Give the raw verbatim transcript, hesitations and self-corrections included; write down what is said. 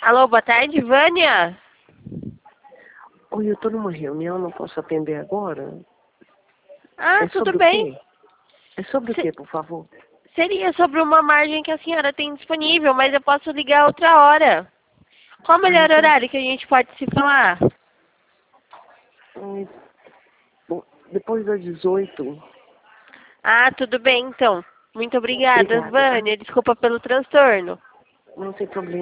Alô, boa tarde, Vânia? Oi, eu tô numa reunião, não posso atender agora. Ah, É tudo sobre o bem. quê? É sobre o Se- quê, por favor? Seria sobre uma margem que a senhora tem disponível, mas eu posso ligar outra hora. Qual o Ah, melhor então, horário que a gente pode se falar? hum, bom, depois das dezoito. Ah, tudo bem, então. Muito obrigada, Obrigada, tá? Vânia. Desculpa pelo transtorno. Não tem problema.